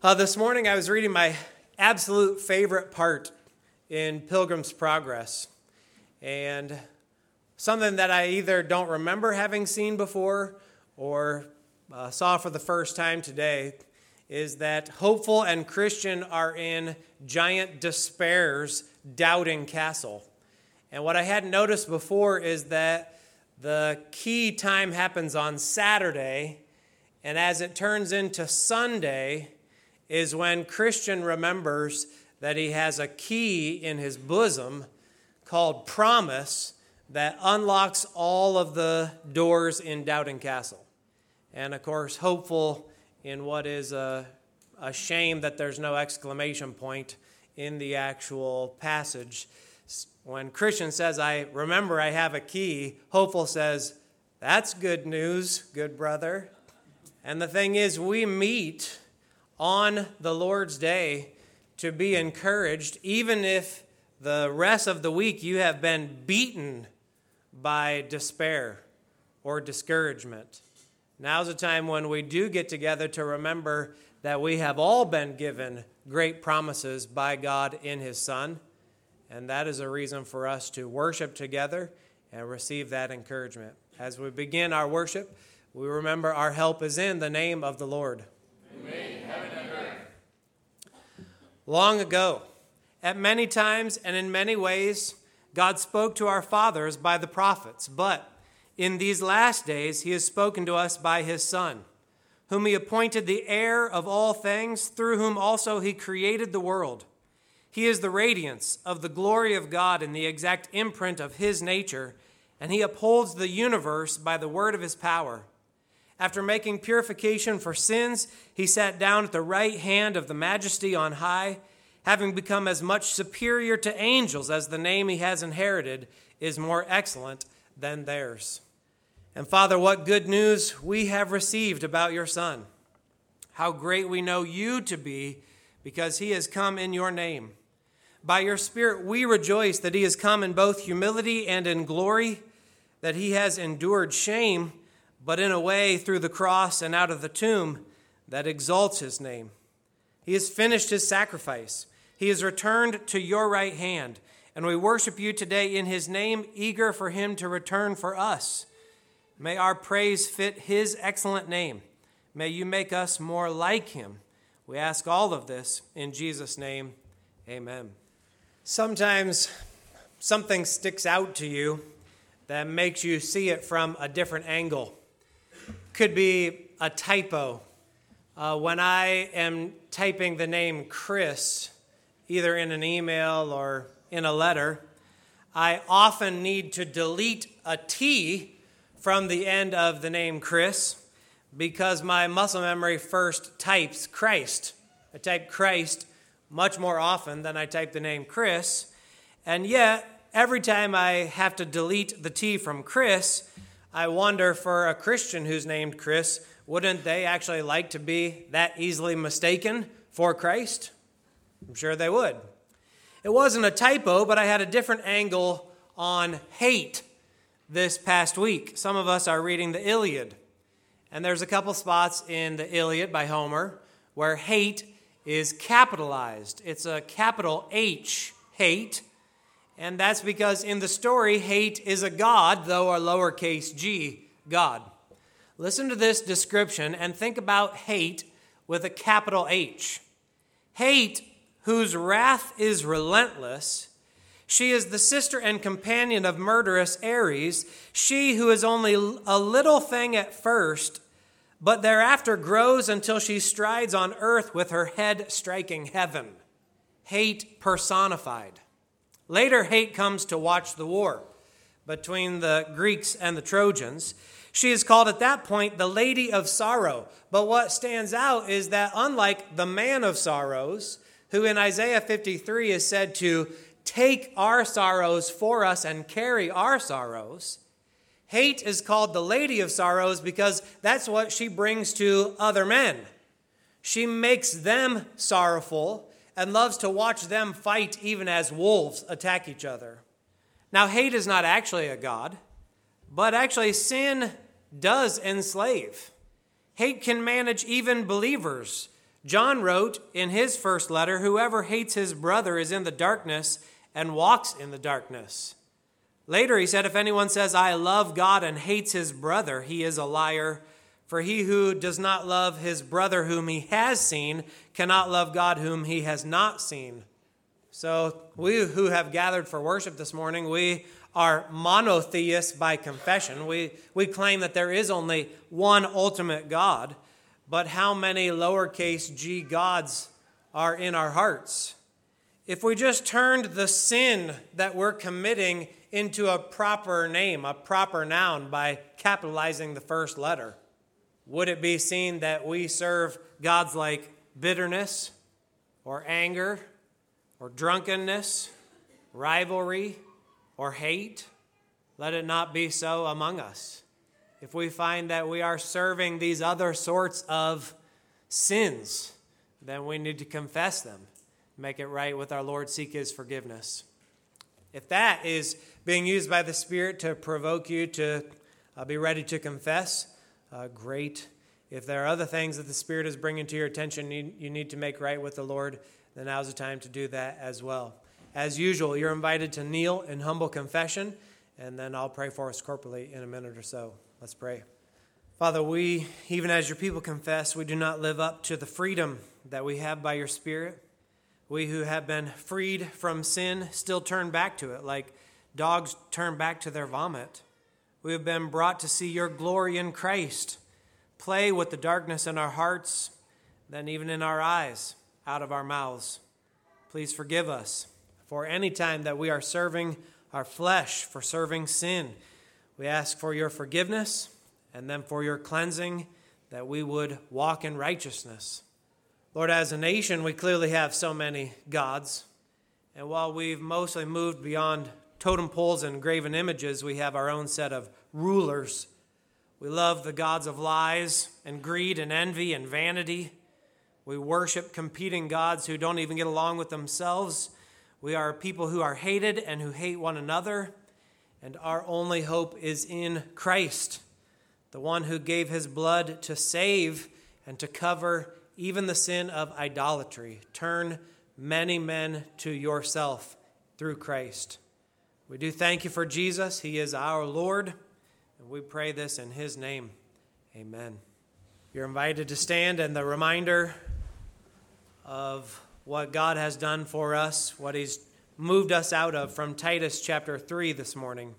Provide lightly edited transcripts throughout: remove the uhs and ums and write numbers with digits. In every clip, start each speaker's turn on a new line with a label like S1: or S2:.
S1: This morning I was reading my absolute favorite part in Pilgrim's Progress, and something that I either don't remember having seen before or saw for the first time today is that Hopeful and Christian are in Giant Despair's doubting castle. And what I hadn't noticed before is that the key time happens on Saturday, and as it turns into Sunday is when Christian remembers that he has a key in his bosom called Promise that unlocks all of the doors in Doubting Castle. And of course, Hopeful, in what is a shame that there's no exclamation point in the actual passage, when Christian says, I remember I have a key, Hopeful says, that's good news, good brother. And the thing is, we meet on the Lord's Day to be encouraged, even if the rest of the week you have been beaten by despair or discouragement. Now's the time when we do get together to remember that we have all been given great promises by God in His Son, and that is a reason for us to worship together and receive that encouragement. As we begin our worship, we remember our help is in the name of the Lord. Long ago, at many times and in many ways, God spoke to our fathers by the prophets, but in these last days He has spoken to us by His Son, whom He appointed the heir of all things, through whom also He created the world. He is the radiance of the glory of God and the exact imprint of His nature, and He upholds the universe by the word of His power. After making purification for sins, He sat down at the right hand of the Majesty on high, having become as much superior to angels as the name He has inherited is more excellent than theirs. And Father, what good news we have received about your Son. How great we know you to be because He has come in your name. By your Spirit we rejoice that He has come in both humility and in glory, that He has endured shame, but in a way through the cross and out of the tomb that exalts His name. He has finished His sacrifice. He has returned to your right hand, and we worship you today in His name, eager for Him to return for us. May our praise fit His excellent name. May you make us more like Him. We ask all of this in Jesus' name. Amen. Sometimes something sticks out to you that makes you see it from a different angle. Could be a typo. When I am typing the name Chris, either in an email or in a letter, I often need to delete a T from the end of the name Chris because my muscle memory first types Christ. I type Christ much more often than I type the name Chris, and yet every time I have to delete the T from Chris, I wonder, for a Christian who's named Chris, wouldn't they actually like to be that easily mistaken for Christ? I'm sure they would. It wasn't a typo, but I had a different angle on hate this past week. Some of us are reading the Iliad, and there's a couple spots in the Iliad by Homer where hate is capitalized. It's a capital H, hate. And that's because in the story, hate is a god, though a lowercase g, God. Listen to this description and think about hate with a capital H. Hate, whose wrath is relentless, she is the sister and companion of murderous Ares, she who is only a little thing at first, but thereafter grows until she strides on earth with her head striking heaven. Hate personified. Later, hate comes to watch the war between the Greeks and the Trojans. She is called at that point the Lady of Sorrow. But what stands out is that unlike the Man of Sorrows, who in Isaiah 53 is said to take our sorrows for us and carry our sorrows, hate is called the Lady of Sorrows because that's what she brings to other men. She makes them sorrowful and loves to watch them fight even as wolves attack each other. Now, hate is not actually a god, but actually sin does enslave. Hate can manage even believers John wrote in his first letter, "Whoever hates his brother is in the darkness and walks in the darkness." Later he said, "If anyone says, 'I love God,' and hates his brother, he is a liar. For he who does not love his brother whom he has seen cannot love God whom he has not seen." So we who have gathered for worship this morning, we are monotheists by confession. We claim that there is only one ultimate God. But how many lowercase g gods are in our hearts? If we just turned the sin that we're committing into a proper name, a proper noun, by capitalizing the first letter, would it be seen that we serve gods like bitterness or anger or drunkenness, rivalry or hate? Let it not be so among us. If we find that we are serving these other sorts of sins, then we need to confess them, make it right with our Lord, seek his forgiveness. If that is being used by the Spirit to provoke you to be ready to confess, great. If there are other things that the Spirit is bringing to your attention you need to make right with the Lord, then now's the time to do that as well. As usual, you're invited to kneel in humble confession, and then I'll pray for us corporately in a minute or so. Let's pray. Father, we, even as your people confess, we do not live up to the freedom that we have by your Spirit. We who have been freed from sin still turn back to it, like dogs turn back to their vomit. We have been brought to see your glory in Christ. Play with the darkness in our hearts, then even in our eyes, out of our mouths. Please forgive us for any time that we are serving our flesh, for serving sin. We ask for your forgiveness and then for your cleansing, that we would walk in righteousness. Lord, as a nation, we clearly have so many gods. And while we've mostly moved beyond totem poles and graven images, we have our own set of rulers. We love the gods of lies and greed and envy and vanity. We worship competing gods who don't even get along with themselves. We are people who are hated and who hate one another. And our only hope is in Christ, the one who gave his blood to save and to cover even the sin of idolatry. Turn many men to yourself through Christ. We do thank you for Jesus. He is our Lord, and we pray this in his name. Amen. You're invited to stand, and the reminder of what God has done for us, what he's moved us out of from Titus chapter 3 this morning.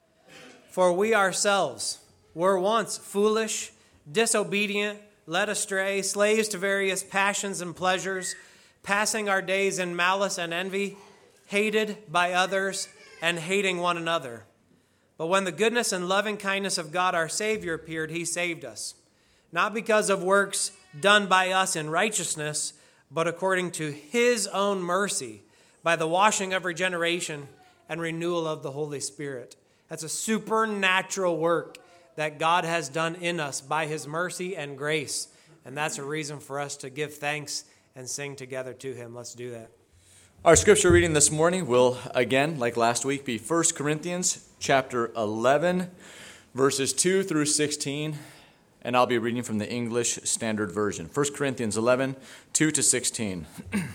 S1: For we ourselves were once foolish, disobedient, led astray, slaves to various passions and pleasures, passing our days in malice and envy, hated by others and hating one another. But when the goodness and loving kindness of God our Savior appeared, he saved us, not because of works done by us in righteousness, but according to his own mercy, by the washing of regeneration and renewal of the Holy Spirit. That's a supernatural work that God has done in us by his mercy and grace. And that's a reason for us to give thanks and sing together to him. Let's do that.
S2: Our scripture reading this morning will, again, like last week, be 1 Corinthians chapter 11, verses 2 through 16. And I'll be reading from the English Standard Version. 1 Corinthians 11, 2 to 16.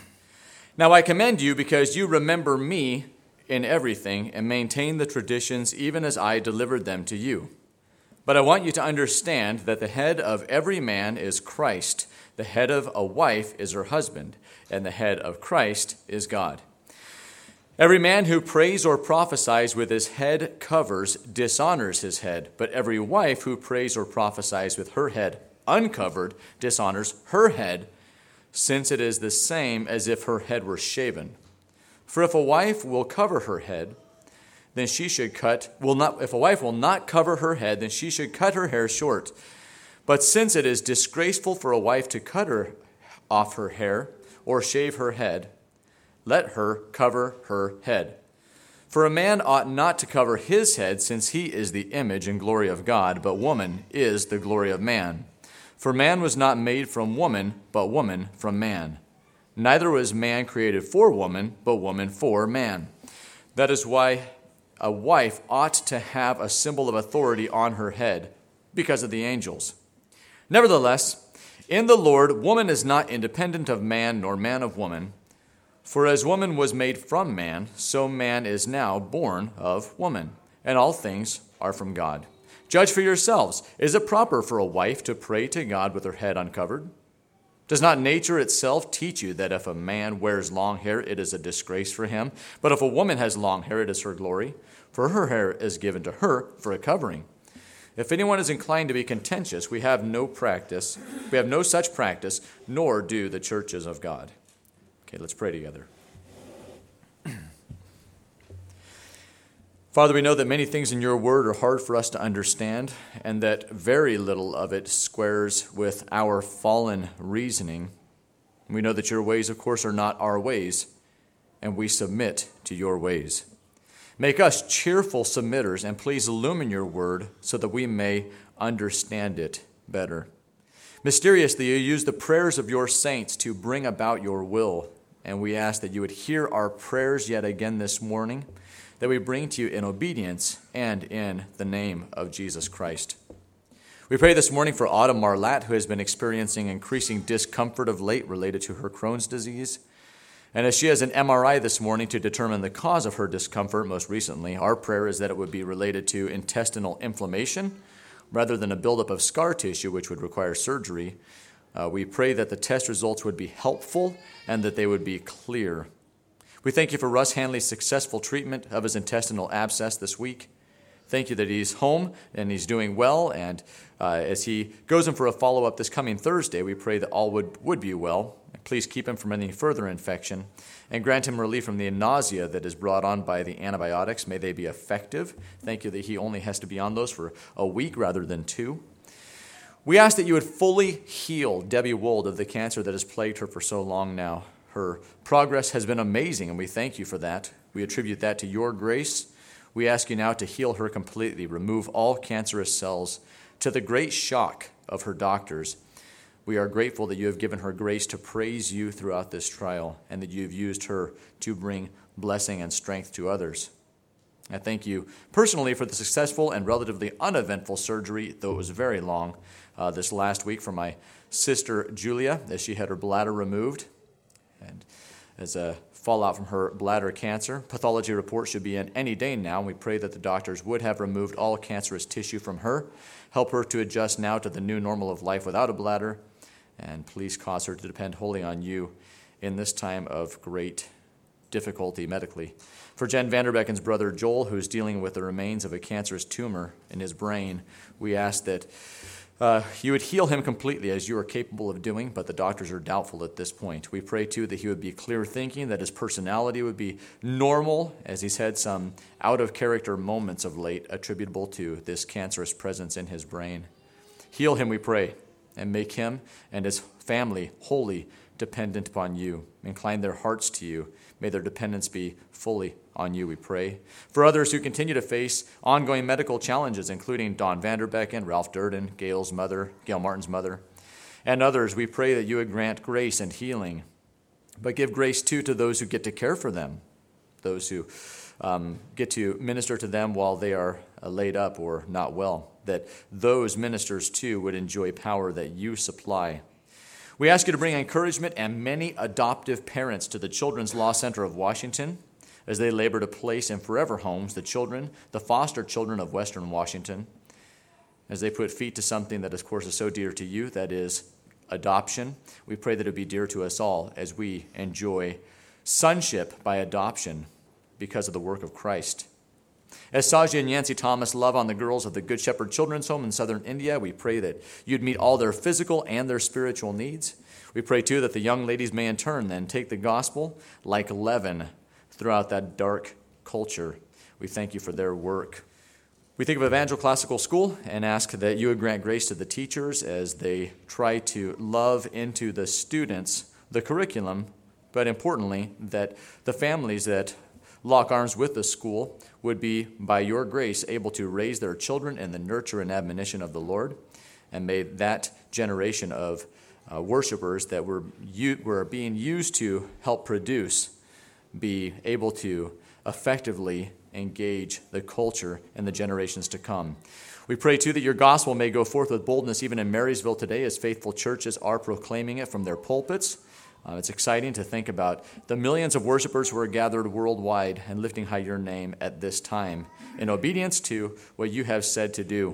S2: Now I commend you because you remember me in everything and maintain the traditions even as I delivered them to you. But I want you to understand that the head of every man is Christ, the head of a wife is her husband, and the head of Christ is God. Every man who prays or prophesies with his head covers dishonors his head, but every wife who prays or prophesies with her head uncovered dishonors her head, since it is the same as if her head were shaven. For if a wife will cover her head, then she should if a wife will not cover her head, then she should cut her hair short. But since it is disgraceful for a wife to cut off her hair or shave her head, let her cover her head. For a man ought not to cover his head, since he is the image and glory of God, but woman is the glory of man. For man was not made from woman, but woman from man. Neither was man created for woman, but woman for man. That is why a wife ought to have a symbol of authority on her head, because of the angels. Nevertheless, In the Lord, woman is not independent of man, nor man of woman. For as woman was made from man, so man is now born of woman, and all things are from God. Judge for yourselves. Is it proper for a wife to pray to God with her head uncovered? Does not nature itself teach you that if a man wears long hair, it is a disgrace for him? But if a woman has long hair, it is her glory, for her hair is given to her for a covering. If anyone is inclined to be contentious, we have no such practice, nor do the churches of God. Okay, let's pray together. Father, we know that many things in your word are hard for us to understand, and that very little of it squares with our fallen reasoning. We know that your ways, of course, are not our ways, and we submit to your ways. Make us cheerful submitters, and please illumine your word so that we may understand it better. Mysteriously, you use the prayers of your saints to bring about your will, and we ask that you would hear our prayers yet again this morning, that we bring to you in obedience and in the name of Jesus Christ. We pray this morning for Autumn Marlatt, who has been experiencing increasing discomfort of late related to her Crohn's disease. And as she has an MRI this morning to determine the cause of her discomfort most recently, our prayer is that it would be related to intestinal inflammation rather than a buildup of scar tissue, which would require surgery. We pray that the test results would be helpful and that they would be clear. We thank you for Russ Hanley's successful treatment of his intestinal abscess this week. Thank you that he's home and he's doing well. And as he goes in for a follow-up this coming Thursday, we pray that all would be well. Please keep him from any further infection and grant him relief from the nausea that is brought on by the antibiotics. May they be effective. Thank you that he only has to be on those for a week rather than 2. We ask that you would fully heal Debbie Wold of the cancer that has plagued her for so long now. Her progress has been amazing, and we thank you for that. We attribute that to your grace. We ask you now to heal her completely, remove all cancerous cells. To the great shock of her doctors, we are grateful that you have given her grace to praise you throughout this trial and that you have used her to bring blessing and strength to others. I thank you personally for the successful and relatively uneventful surgery, though it was very long, this last week for my sister Julia, as she had her bladder removed and as a fallout from her bladder cancer. Pathology report should be in any day now, and we pray that the doctors would have removed all cancerous tissue from her, help her to adjust now to the new normal of life without a bladder, and please cause her to depend wholly on you in this time of great difficulty medically. For Jen Vanderbecken's brother Joel, who's dealing with the remains of a cancerous tumor in his brain, we ask that you would heal him completely as you are capable of doing, but the doctors are doubtful at this point. We pray, too, that he would be clear thinking, that his personality would be normal, as he's had some out-of-character moments of late attributable to this cancerous presence in his brain. Heal him, we pray, and make him and his family wholly dependent upon you. Incline their hearts to you. May their dependence be fully on you, we pray. For others who continue to face ongoing medical challenges, including Don Vanderbecken, Ralph Durden, Gail Martin's mother, and others, we pray that you would grant grace and healing, but give grace, too, to those who get to care for them, those who get to minister to them while they are laid up or not well, that those ministers, too, would enjoy power that you supply. We ask you to bring encouragement and many adoptive parents to the Children's Law Center of Washington as they labor to place in forever homes the foster children of Western Washington, as they put feet to something that, of course, is so dear to you, that is adoption. We pray that it be dear to us all as we enjoy sonship by adoption because of the work of Christ. As Saji and Yancy Thomas love on the girls of the Good Shepherd Children's Home in southern India, we pray that you'd meet all their physical and their spiritual needs. We pray, too, that the young ladies may in turn then take the gospel like leaven throughout that dark culture. We thank you for their work. We think of Evangel Classical School and ask that you would grant grace to the teachers as they try to love into the students the curriculum, but importantly, that the families that lock arms with the school would be, by your grace, able to raise their children in the nurture and admonition of the Lord. And may that generation of worshipers that we're being used to help produce be able to effectively engage the culture in the generations to come. We pray, too, that your gospel may go forth with boldness even in Marysville today as faithful churches are proclaiming it from their pulpits. It's exciting to think about the millions of worshipers who are gathered worldwide and lifting high your name at this time in obedience to what you have said to do.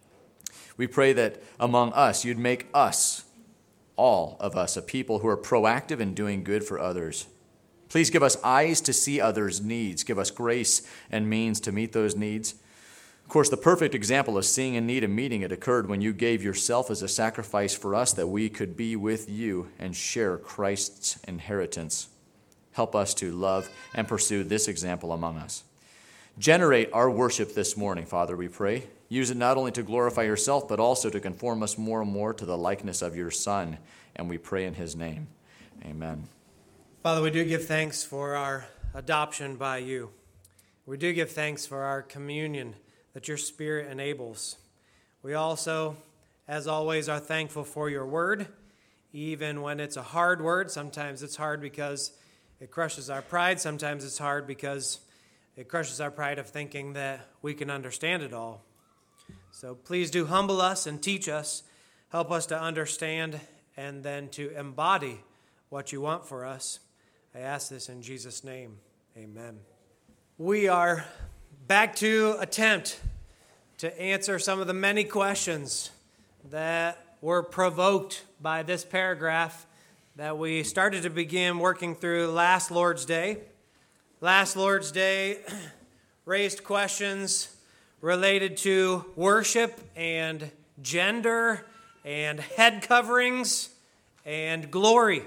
S2: We pray that among us, you'd make us, all of us, a people who are proactive in doing good for others. Please give us eyes to see others' needs. Give us grace and means to meet those needs. Of course, the perfect example of seeing a need and meeting it occurred when you gave yourself as a sacrifice for us that we could be with you and share Christ's inheritance. Help us to love and pursue this example among us. Generate our worship this morning, Father, we pray. Use it not only to glorify yourself, but also to conform us more and more to the likeness of your Son. And we pray in his name. Amen.
S1: Father, we do give thanks for our adoption by you. We do give thanks for our communion that your Spirit enables. We also, as always, are thankful for your word, even when it's a hard word. Sometimes it's hard because it crushes our pride. Sometimes it's hard because it crushes our pride of thinking that we can understand it all. So please do humble us and teach us. Help us to understand and then to embody what you want for us. I ask this in Jesus' name. Amen. We are back to attempt to answer some of the many questions that were provoked by this paragraph that we started to begin working through last Lord's Day. Last Lord's Day raised questions related to worship and gender and head coverings and glory.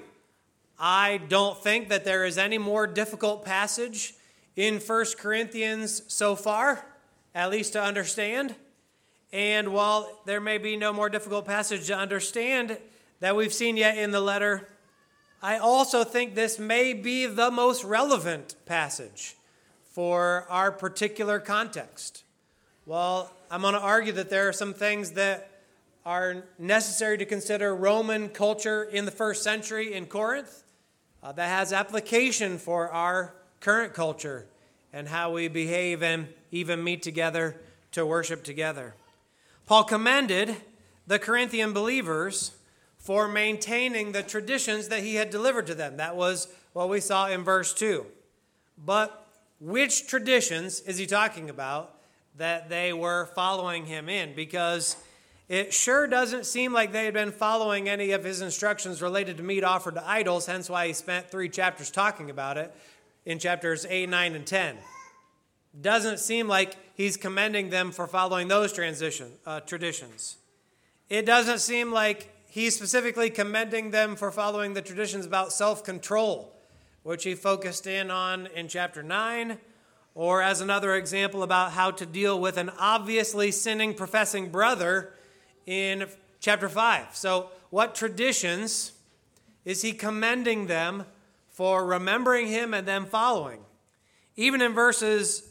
S1: I don't think that there is any more difficult passage in 1 Corinthians so far, at least to understand. And while there may be no more difficult passage to understand that we've seen yet in the letter, I also think this may be the most relevant passage for our particular context. Well, I'm going to argue that there are some things that are necessary to consider Roman culture in the first century in Corinth that has application for our current culture and how we behave and even meet together to worship together. Paul commended the Corinthian believers for maintaining the traditions that he had delivered to them. That was what we saw in verse 2. But which traditions is he talking about that they were following him in? Because it sure doesn't seem like they had been following any of his instructions related to meat offered to idols, hence why he spent 3 chapters talking about it in chapters 8, 9, and 10. Doesn't seem like he's commending them for following those traditions. It doesn't seem like he's specifically commending them for following the traditions about self-control, which he focused in on in chapter 9, or as another example about how to deal with an obviously sinning, professing brother in chapter 5. So what traditions is he commending them for remembering him and them following? Even in verses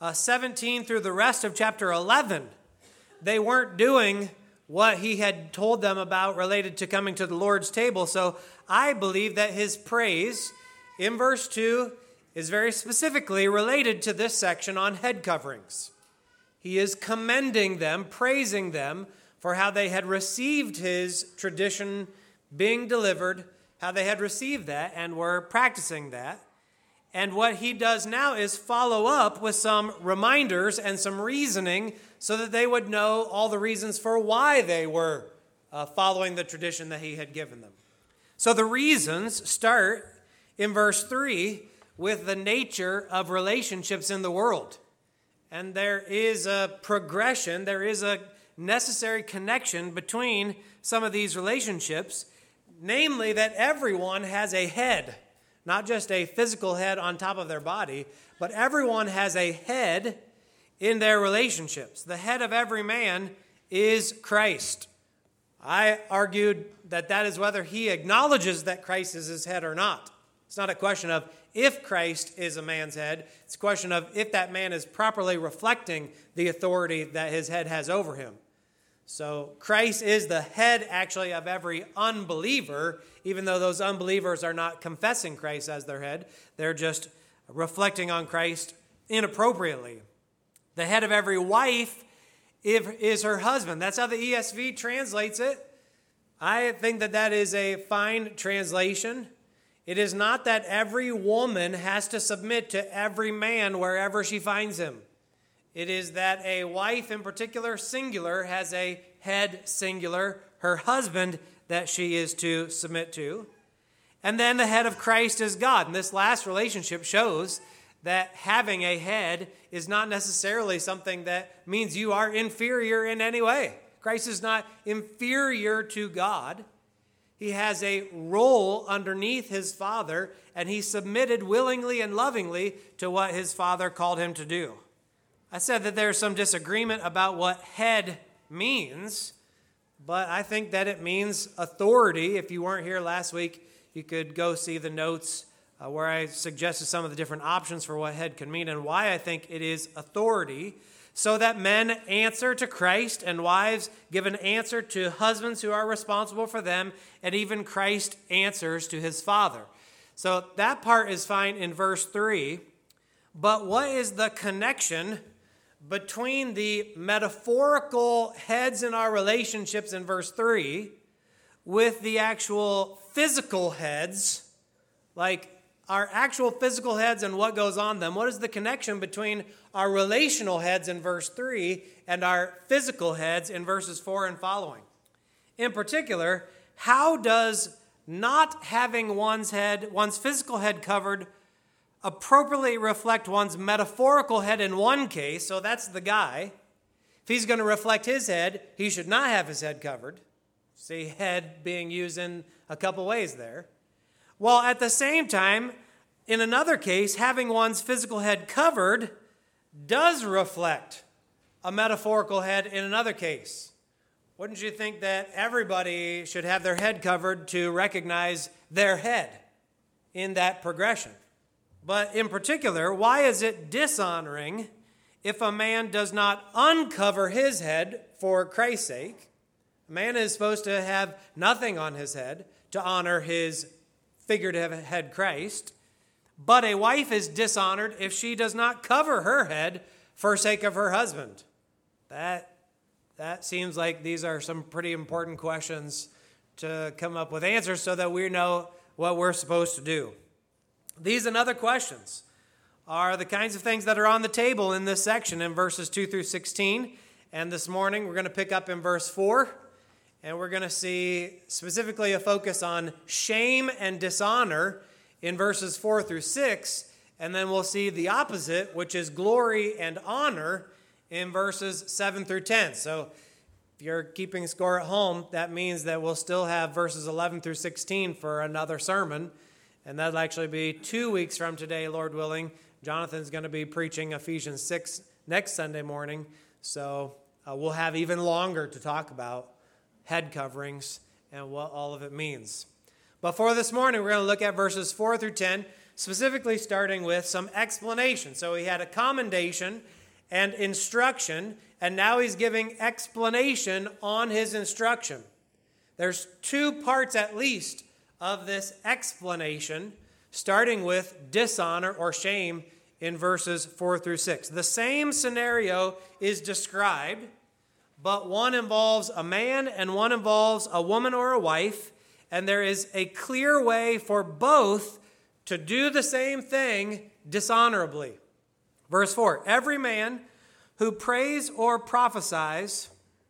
S1: 17 through the rest of chapter 11, they weren't doing what he had told them about related to coming to the Lord's table. So I believe that his praise in verse 2 is very specifically related to this section on head coverings. He is commending them, praising them for how they had received his tradition being delivered, how they had received that and were practicing that. And what he does now is follow up with some reminders and some reasoning so that they would know all the reasons for why they were following the tradition that he had given them. So the reasons start in verse 3 with the nature of relationships in the world. And there is a progression, there is a necessary connection between some of these relationships, namely that everyone has a head. Not just a physical head on top of their body, but everyone has a head in their relationships. The head of every man is Christ. I argued that that is whether he acknowledges that Christ is his head or not. It's not a question of if Christ is a man's head. It's a question of if that man is properly reflecting the authority that his head has over him. So Christ is the head, actually, of every unbeliever, even though those unbelievers are not confessing Christ as their head. They're just reflecting on Christ inappropriately. The head of every wife is her husband. That's how the ESV translates it. I think that is a fine translation. It is not that every woman has to submit to every man wherever she finds him. It is that a wife in particular, singular, has a head singular, her husband that she is to submit to. And then the head of Christ is God. And this last relationship shows that having a head is not necessarily something that means you are inferior in any way. Christ is not inferior to God. He has a role underneath his Father, and he submitted willingly and lovingly to what his Father called him to do. I said that there's some disagreement about what head means, but I think that it means authority. If you weren't here last week, you could go see the notes where I suggested some of the different options for what head can mean and why I think it is authority. So that men answer to Christ and wives give an answer to husbands who are responsible for them, and even Christ answers to his Father. So that part is fine in verse 3. But what is the connection between the metaphorical heads in our relationships in verse 3 with the actual physical heads, like our actual physical heads and what goes on them? What is the connection between our relational heads in verse 3 and our physical heads in verses 4 and following? In particular, how does not having one's physical head covered, appropriately reflect one's metaphorical head in one case? So that's the guy. If he's going to reflect his head, he should not have his head covered. See, head being used in a couple ways there. While at the same time, in another case, having one's physical head covered does reflect a metaphorical head in another case. Wouldn't you think that everybody should have their head covered to recognize their head in that progression? But in particular, why is it dishonoring if a man does not uncover his head for Christ's sake? A man is supposed to have nothing on his head to honor his figurative head Christ, but a wife is dishonored if she does not cover her head for sake of her husband. That seems like these are some pretty important questions to come up with answers so that we know what we're supposed to do. These and other questions are the kinds of things that are on the table in this section in verses 2 through 16. And this morning we're going to pick up in verse 4. And we're going to see specifically a focus on shame and dishonor in verses 4 through 6. And then we'll see the opposite, which is glory and honor in verses 7 through 10. So if you're keeping score at home, that means that we'll still have verses 11 through 16 for another sermon. And that'll actually be 2 weeks from today, Lord willing. Jonathan's going to be preaching Ephesians 6 next Sunday morning. So we'll have even longer to talk about head coverings and what all of it means. But for this morning, we're going to look at verses 4 through 10, specifically starting with some explanation. So he had a commendation and instruction, and now he's giving explanation on his instruction. There's 2 parts at least of this explanation, starting with dishonor or shame in verses 4 through 6. The same scenario is described, but one involves a man and one involves a woman or a wife, and there is a clear way for both to do the same thing dishonorably. Verse 4, every man who prays or prophesies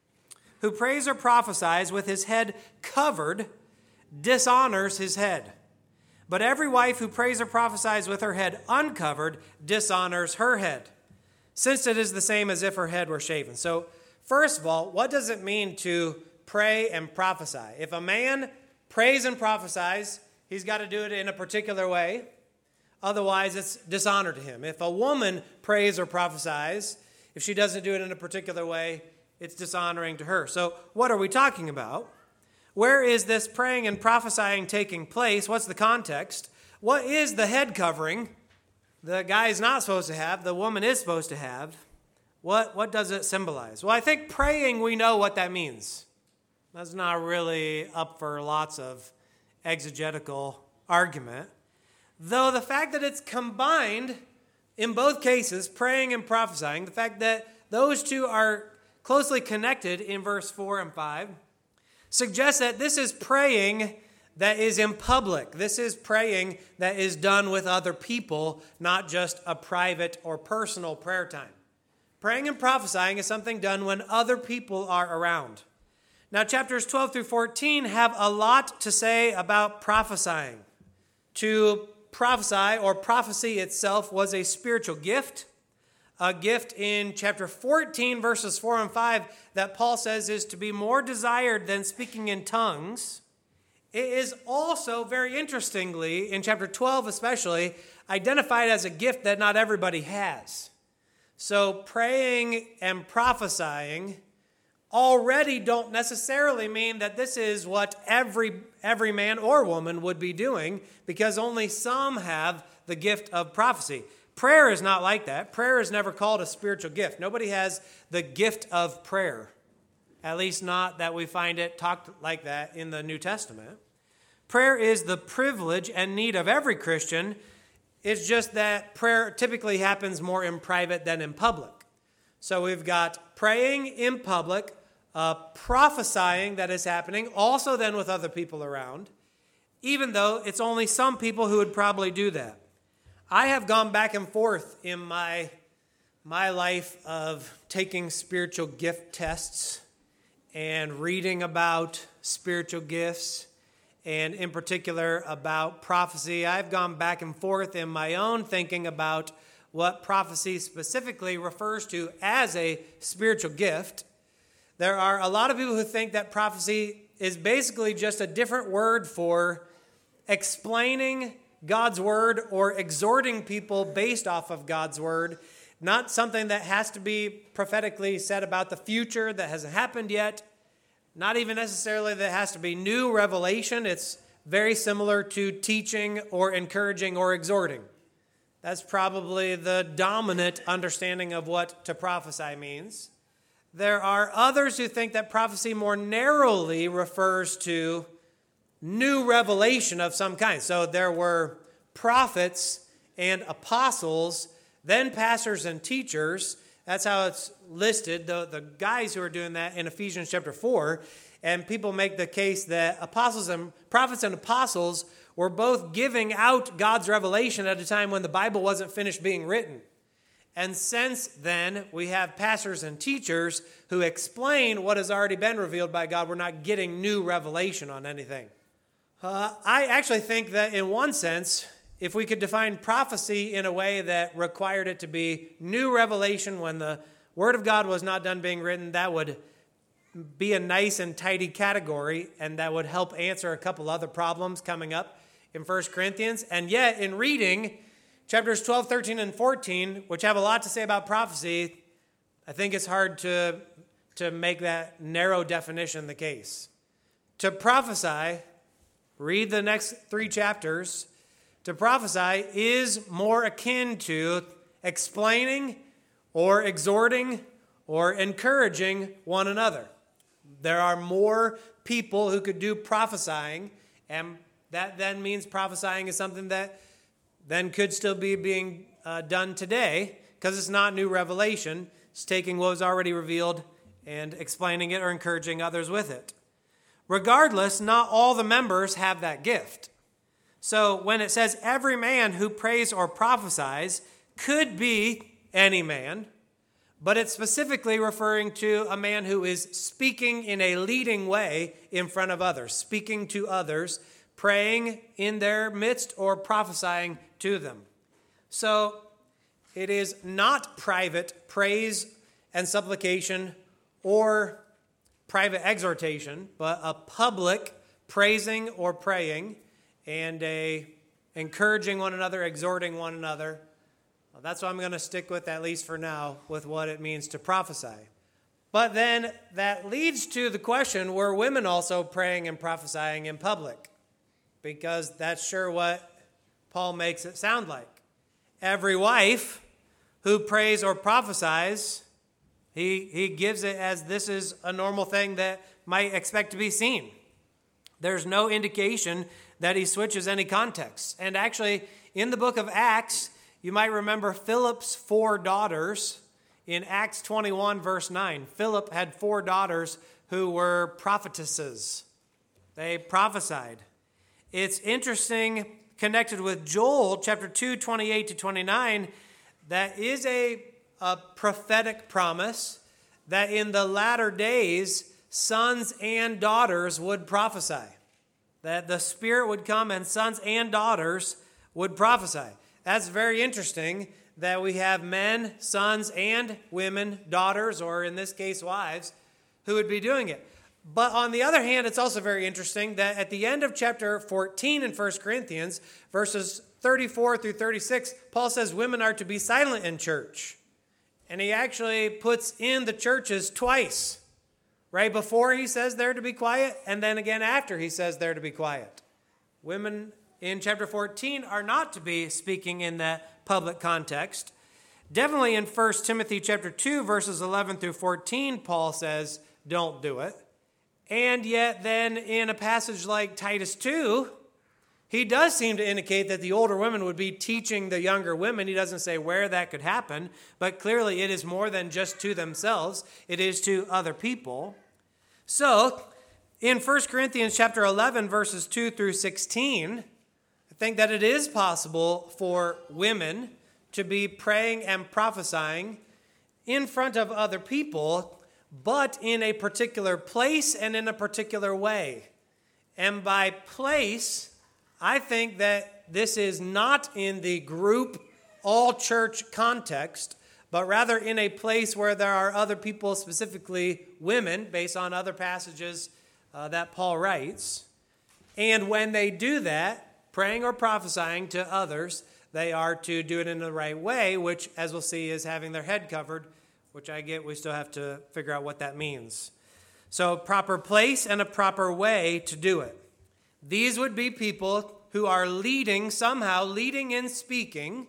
S1: with his head covered dishonors his head. But every wife who prays or prophesies with her head uncovered dishonors her head, since it is the same as if her head were shaven. So, first of all, what does it mean to pray and prophesy? If a man prays and prophesies, he's got to do it in a particular way. Otherwise, it's dishonor to him. If a woman prays or prophesies, if she doesn't do it in a particular way, it's dishonoring to her. So what are we talking about? Where is this praying and prophesying taking place? What's the context? What is the head covering the guy is not supposed to have, the woman is supposed to have? What does it symbolize? Well, I think praying, we know what that means. That's not really up for lots of exegetical argument. Though the fact that it's combined in both cases, praying and prophesying, the fact that those two are closely connected in verse 4 and 5, suggests that this is praying that is in public. This is praying that is done with other people, not just a private or personal prayer time. Praying and prophesying is something done when other people are around. Now, chapters 12 through 14 have a lot to say about prophesying. To prophesy, or prophecy itself, was a spiritual gift. A gift in chapter 14, verses 4 and 5, that Paul says is to be more desired than speaking in tongues. It is also, very interestingly, in chapter 12 especially, identified as a gift that not everybody has. So praying and prophesying already don't necessarily mean that this is what every man or woman would be doing, because only some have the gift of prophecy. Prayer is not like that. Prayer is never called a spiritual gift. Nobody has the gift of prayer, at least not that we find it talked like that in the New Testament. Prayer is the privilege and need of every Christian. It's just that prayer typically happens more in private than in public. So we've got praying in public, prophesying that is happening, also then with other people around, even though it's only some people who would probably do that. I have gone back and forth in my life of taking spiritual gift tests and reading about spiritual gifts, and in particular about prophecy. I've gone back and forth in my own thinking about what prophecy specifically refers to as a spiritual gift. There are a lot of people who think that prophecy is basically just a different word for explaining God's word or exhorting people based off of God's word, not something that has to be prophetically said about the future that hasn't happened yet, not even necessarily that it has to be new revelation. It's very similar to teaching or encouraging or exhorting. That's probably the dominant understanding of what to prophesy means. There are others who think that prophecy more narrowly refers to new revelation of some kind. So there were prophets and apostles, then pastors and teachers. That's how it's listed, the guys who are doing that in Ephesians chapter 4. And people make the case that prophets and apostles were both giving out God's revelation at a time when the Bible wasn't finished being written. And since then, we have pastors and teachers who explain what has already been revealed by God. We're not getting new revelation on anything. I actually think that in one sense, if we could define prophecy in a way that required it to be new revelation when the Word of God was not done being written, that would be a nice and tidy category, and that would help answer a couple other problems coming up in 1 Corinthians. And yet, in reading chapters 12, 13, and 14, which have a lot to say about prophecy, I think it's hard to make that narrow definition the case. To prophesy, read the next 3 chapters. To prophesy is more akin to explaining or exhorting or encouraging one another. There are more people who could do prophesying, and that then means prophesying is something that then could still be being done today, because it's not new revelation. It's taking what was already revealed and explaining it or encouraging others with it. Regardless, not all the members have that gift. So when it says every man who prays or prophesies, could be any man, but it's specifically referring to a man who is speaking in a leading way in front of others, speaking to others, praying in their midst or prophesying to them. So it is not private praise and supplication or private exhortation, but a public praising or praying and a encouraging one another, exhorting one another. Well, that's what I'm going to stick with, at least for now, with what it means to prophesy. But then that leads to the question, were women also praying and prophesying in public? Because that's sure what Paul makes it sound like. Every wife who prays or prophesies, he gives it as this is a normal thing that might expect to be seen. There's no indication that he switches any context. And actually, in the book of Acts, you might remember Philip's 4 daughters in Acts 21, verse 9. Philip had 4 daughters who were prophetesses. They prophesied. It's interesting, connected with Joel chapter 2, 28 to 29, that is a prophetic promise that in the latter days, sons and daughters would prophesy. That the Spirit would come and sons and daughters would prophesy. That's very interesting that we have men, sons, and women, daughters, or in this case, wives, who would be doing it. But on the other hand, it's also very interesting that at the end of chapter 14 in 1 Corinthians, verses 34 through 36, Paul says women are to be silent in church. And he actually puts in the churches twice. Right before he says they're to be quiet, and then again after he says they're to be quiet. Women in chapter 14 are not to be speaking in that public context. Definitely in 1 Timothy chapter 2, verses 11 through 14, Paul says, don't do it. And yet then in a passage like Titus 2, he does seem to indicate that the older women would be teaching the younger women. He doesn't say where that could happen, but clearly it is more than just to themselves. It is to other people. So in 1 Corinthians chapter 11, verses 2 through 16, I think that it is possible for women to be praying and prophesying in front of other people, but in a particular place and in a particular way. And by place, I think that this is not in the group, all church context, but rather in a place where there are other people, specifically women, based on other passages that Paul writes. And when they do that, praying or prophesying to others, they are to do it in the right way, which, as we'll see, is having their head covered, which I get we still have to figure out what that means. So proper place and a proper way to do it. These would be people who are leading, somehow leading in speaking.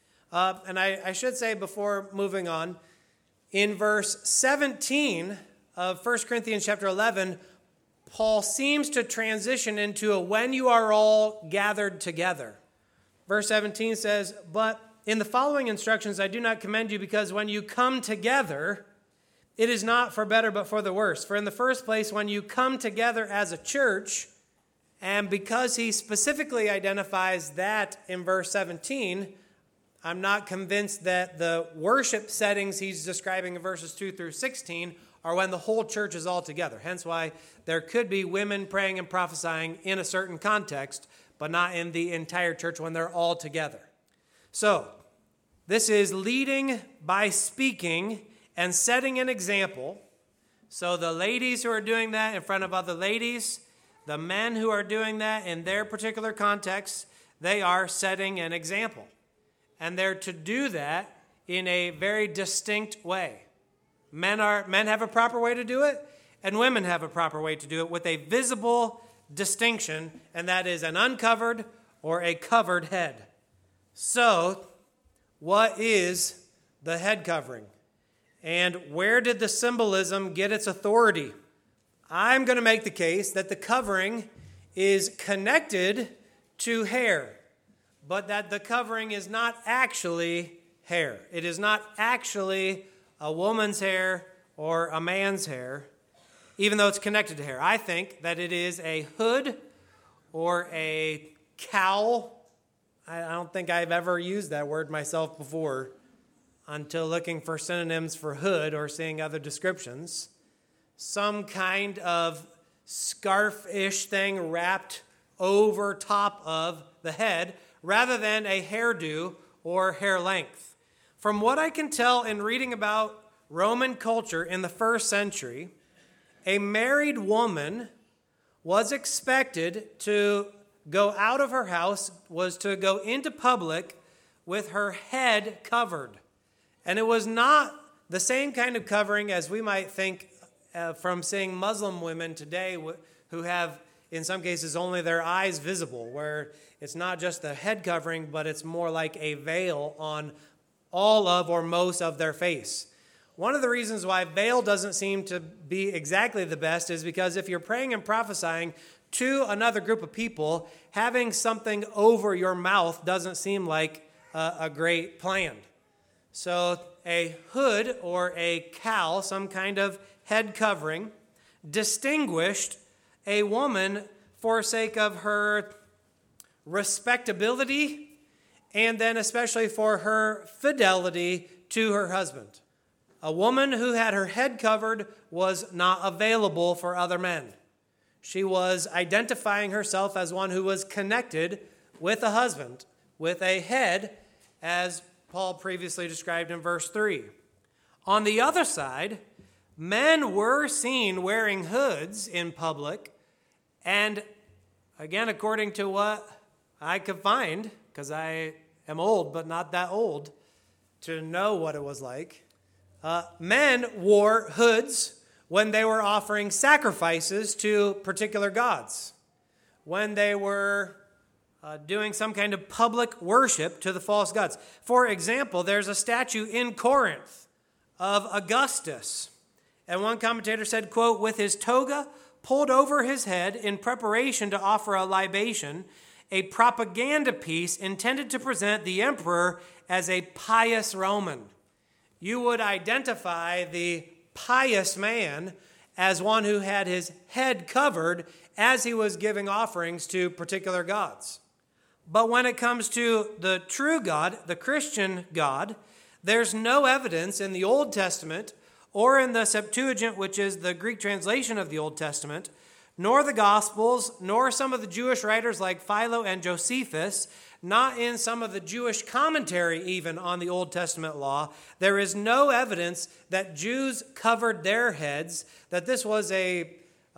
S1: And I should say before moving on, in verse 17 of 1 Corinthians chapter 11, Paul seems to transition into a when you are all gathered together. Verse 17 says, but in the following instructions I do not commend you, because when you come together, it is not for better but for the worse. For in the first place, when you come together as a church, and because he specifically identifies that in verse 17, I'm not convinced that the worship settings he's describing in verses 2 through 16 are when the whole church is all together. Hence why there could be women praying and prophesying in a certain context, but not in the entire church when they're all together. So, this is leading by speaking and setting an example. So the ladies who are doing that in front of other ladies, the men who are doing that in their particular context, they are setting an example. And they're to do that in a very distinct way. Men have a proper way to do it, and women have a proper way to do it with a visible distinction, and that is an uncovered or a covered head. So, what is the head covering? And where did the symbolism get its authority? I'm going to make the case that the covering is connected to hair, but that the covering is not actually hair. It is not actually a woman's hair or a man's hair, even though it's connected to hair. I think that it is a hood or a cowl. I don't think I've ever used that word myself before until looking for synonyms for hood or seeing other descriptions. Some kind of scarf-ish thing wrapped over top of the head rather than a hairdo or hair length. From what I can tell in reading about Roman culture in the first century, a married woman was expected to go out of her house, was to go into public with her head covered. And it was not the same kind of covering as we might think from seeing Muslim women today who have, in some cases, only their eyes visible, where it's not just the head covering, but it's more like a veil on all of or most of their face. One of the reasons why veil doesn't seem to be exactly the best is because if you're praying and prophesying to another group of people, having something over your mouth doesn't seem like a great plan. So a hood or a cowl, some kind of head covering, distinguished a woman for sake of her respectability and then especially for her fidelity to her husband. A woman who had her head covered was not available for other men. She was identifying herself as one who was connected with a husband, with a head, as Paul previously described in verse 3. On the other side, men were seen wearing hoods in public, and again, according to what I could find, because I am old but not that old to know what it was like, men wore hoods when they were offering sacrifices to particular gods, when they were doing some kind of public worship to the false gods. For example, there's a statue in Corinth of Augustus. And one commentator said, quote, with his toga pulled over his head in preparation to offer a libation, a propaganda piece intended to present the emperor as a pious Roman. You would identify the pious man as one who had his head covered as he was giving offerings to particular gods. But when it comes to the true God, the Christian God, there's no evidence in the Old Testament or in the Septuagint, which is the Greek translation of the Old Testament, nor the Gospels, nor some of the Jewish writers like Philo and Josephus, not in some of the Jewish commentary even on the Old Testament law. There is no evidence that Jews covered their heads, that this was a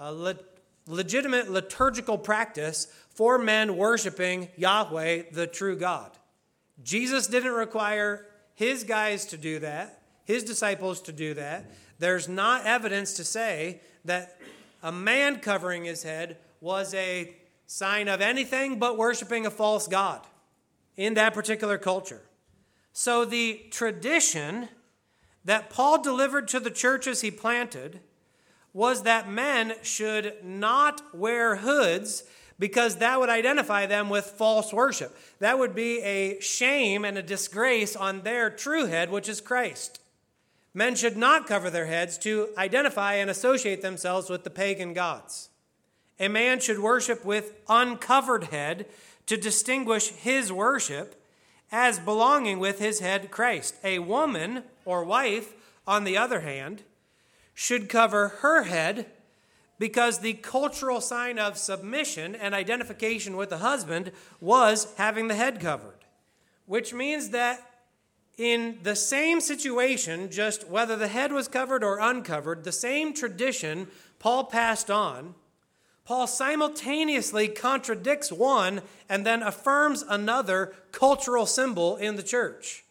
S1: legitimate liturgical practice for men worshiping Yahweh, the true God. Jesus didn't require his guys to do that, his disciples to do that. There's not evidence to say that a man covering his head was a sign of anything but worshiping a false god in that particular culture. So the tradition that Paul delivered to the churches he planted was that men should not wear hoods because that would identify them with false worship. That would be a shame and a disgrace on their true head, which is Christ. Men should not cover their heads to identify and associate themselves with the pagan gods. A man should worship with uncovered head to distinguish his worship as belonging with his head Christ. A woman or wife, on the other hand, should cover her head because the cultural sign of submission and identification with the husband was having the head covered, which means that in the same situation, just whether the head was covered or uncovered, the same tradition Paul passed on, Paul simultaneously contradicts one and then affirms another cultural symbol in the church.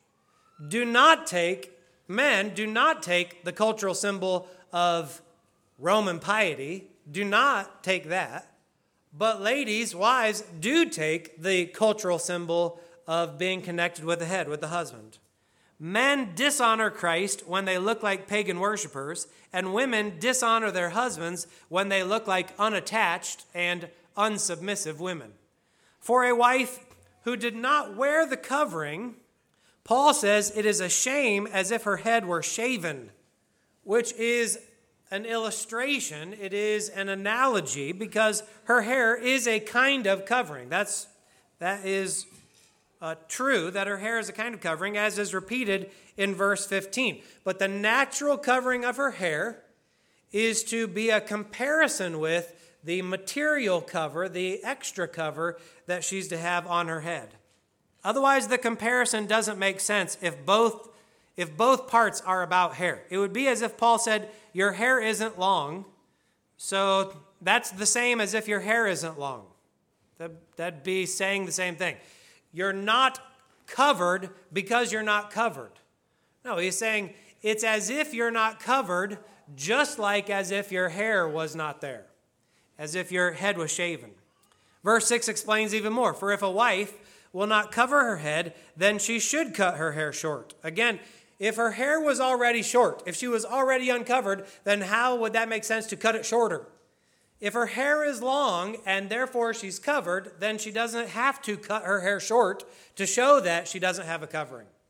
S1: Men do not take the cultural symbol of Roman piety. Do not take that. But ladies, wives, do take the cultural symbol of being connected with the head, with the husband. Men dishonor Christ when they look like pagan worshipers, and women dishonor their husbands when they look like unattached and unsubmissive women. For a wife who did not wear the covering, Paul says it is a shame as if her head were shaven, which is an illustration, it is an analogy, because her hair is a kind of covering. That is true, that her hair is a kind of covering, as is repeated in verse 15. But the natural covering of her hair is to be a comparison with the material cover, the extra cover that she's to have on her head. Otherwise, the comparison doesn't make sense if both parts are about hair. It would be as if Paul said, your hair isn't long, so that's the same as if your hair isn't long. That'd be saying the same thing. You're not covered because you're not covered. No, he's saying it's as if you're not covered, just like as if your hair was not there, as if your head was shaven. Verse 6 explains even more. For if a wife will not cover her head, then she should cut her hair short. Again, if her hair was already short, if she was already uncovered, then how would that make sense to cut it shorter? If her hair is long and therefore she's covered, then she doesn't have to cut her hair short to show that she doesn't have a covering.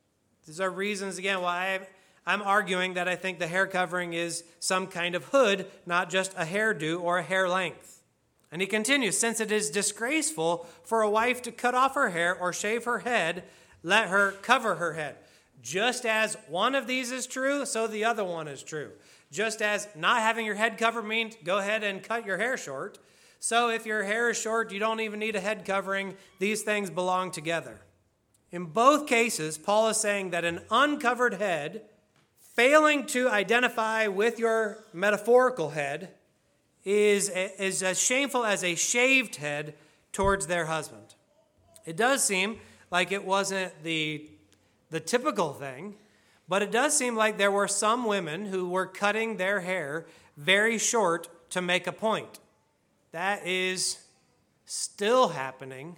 S1: These are reasons, again, why I'm arguing that I think the hair covering is some kind of hood, not just a hairdo or a hair length. And he continues, since it is disgraceful for a wife to cut off her hair or shave her head, let her cover her head. Just as one of these is true, so the other one is true. Just as not having your head covered means go ahead and cut your hair short, so if your hair is short, you don't even need a head covering. These things belong together. In both cases, Paul is saying that an uncovered head, failing to identify with your metaphorical head, is as shameful as a shaved head towards their husband. It does seem like it wasn't the typical thing, but it does seem like there were some women who were cutting their hair very short to make a point. That is still happening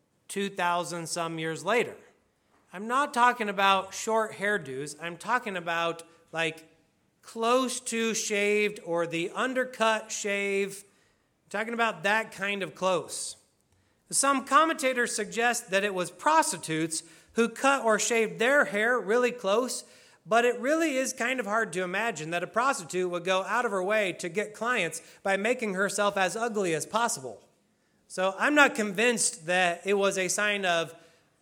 S1: 2,000 some years later. I'm not talking about short hairdos. I'm talking about like close to shaved or the undercut shave. I'm talking about that kind of close. Some commentators suggest that it was prostitutes who cut or shaved their hair really close, but it really is kind of hard to imagine that a prostitute would go out of her way to get clients by making herself as ugly as possible. So I'm not convinced that it was a sign of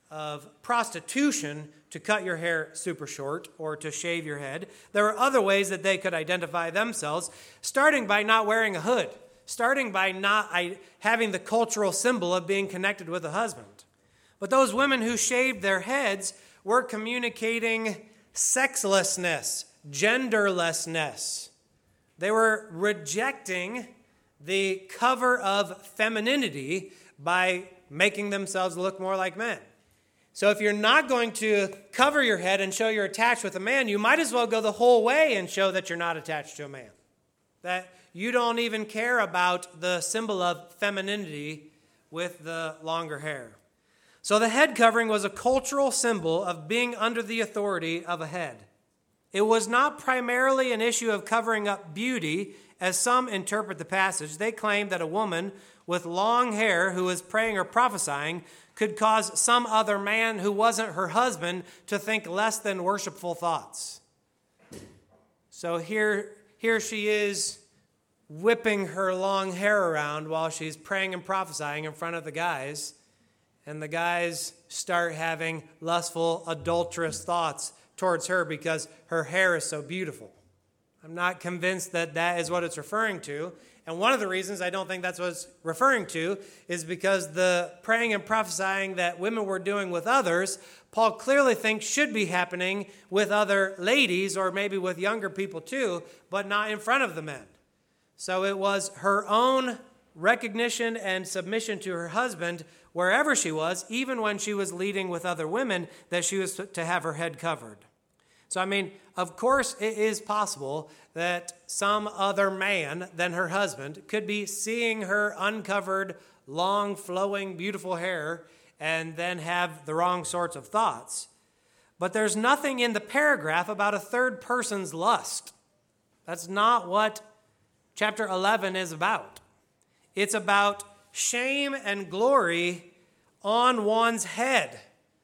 S1: prostitution to cut your hair super short or to shave your head. There were other ways that they could identify themselves, starting by not wearing a hood, starting by not having the cultural symbol of being connected with a husband. But those women who shaved their heads were communicating sexlessness, genderlessness. They were rejecting the cover of femininity by making themselves look more like men. So if you're not going to cover your head and show you're attached with a man, you might as well go the whole way and show that you're not attached to a man. That you don't even care about the symbol of femininity with the longer hair. So the head covering was a cultural symbol of being under the authority of a head. It was not primarily an issue of covering up beauty, as some interpret the passage. They claim that a woman with long hair who was praying or prophesying could cause some other man who wasn't her husband to think less than worshipful thoughts. So here she is whipping her long hair around while she's praying and prophesying in front of the guys. And the guys start having lustful, adulterous thoughts towards her because her hair is so beautiful. I'm not convinced that that is what it's referring to. And one of the reasons I don't think that's what it's referring to is because the praying and prophesying that women were doing with others, Paul clearly thinks should be happening with other ladies or maybe with younger people too, but not in front of the men. So it was her own recognition and submission to her husband wherever she was, even when she was leading with other women, that she was to have her head covered. So, I mean, of course it is possible that some other man than her husband could be seeing her uncovered, long, flowing, beautiful hair and then have the wrong sorts of thoughts. But there's nothing in the paragraph about a third person's lust. That's not what chapter 11 is about. It's about shame and glory on one's head.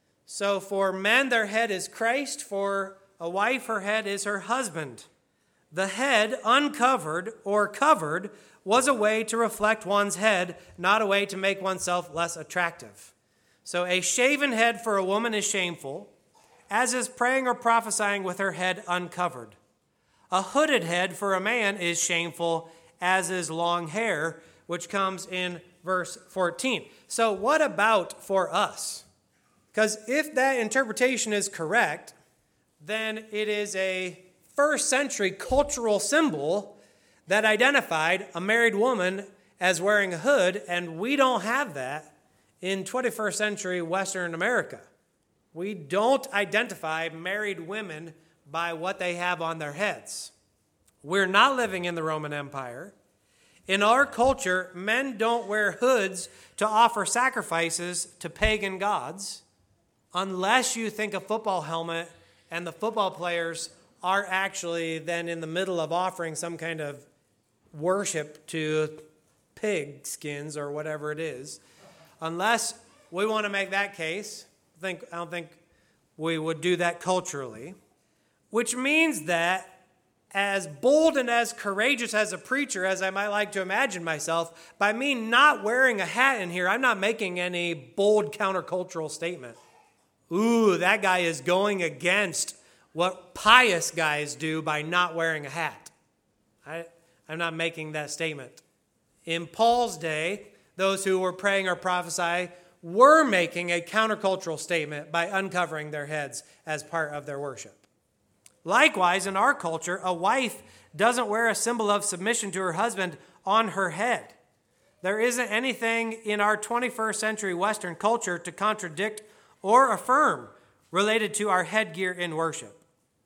S1: So for men, their head is Christ. For a wife, her head is her husband. The head, uncovered or covered, was a way to reflect one's head, not a way to make oneself less attractive. So a shaven head for a woman is shameful, as is praying or prophesying with her head uncovered. A hooded head for a man is shameful, as is long hair, which comes in verse 14. So what about for us? Because if that interpretation is correct, then it is a first century cultural symbol that identified a married woman as wearing a hood, and we don't have that in 21st century Western America. We don't identify married women by what they have on their heads. We're not living in the Roman Empire. In our culture, men don't wear hoods to offer sacrifices to pagan gods, unless you think a football helmet and the football players are actually then in the middle of offering some kind of worship to pig skins or whatever it is. Unless we want to make that case, I don't think we would do that culturally, which means that as bold and as courageous as a preacher as I might like to imagine myself, by me not wearing a hat in here, I'm not making any bold countercultural statement. Ooh, that guy is going against what pious guys do by not wearing a hat. I'm not making that statement. In Paul's day, those who were praying or prophesying were making a countercultural statement by uncovering their heads as part of their worship. Likewise, in our culture, a wife doesn't wear a symbol of submission to her husband on her head. There isn't anything in our 21st century Western culture to contradict or affirm related to our headgear in worship.